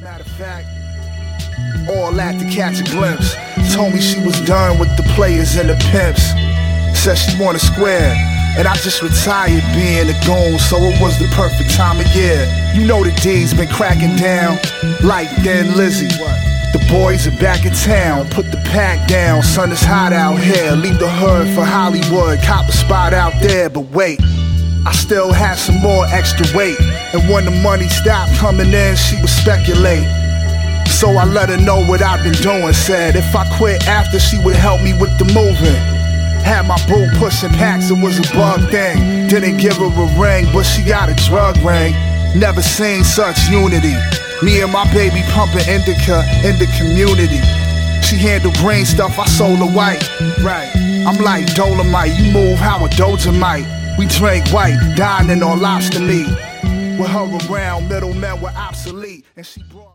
Matter of fact, all that to catch a glimpse. Told me she was done with the players and the pimps. Said she want a square, and I just retired being a goon, so it was the perfect time of year. You know the D's been cracking down, like Thin Lizzy. The boys are back in town, put the pack down. Son, it's hot out here, leave the hood for Hollywood. Cop a spot out there, but wait, I still had some more extra weight. And when the money stopped coming in, she would speculate. So I let her know what I've been doing. Said if I quit after, she would help me with the moving. Had my boo pushing packs, it was a bug thing. Didn't give her a ring, but she got a drug ring. Never seen such unity. Me and my baby pumping indica in the community. She handled green stuff, I sold her white. Right, I'm like Dolomite, you move how a doja might. We drank white, dining on lobster meat. With her around, middlemen were obsolete, and she brought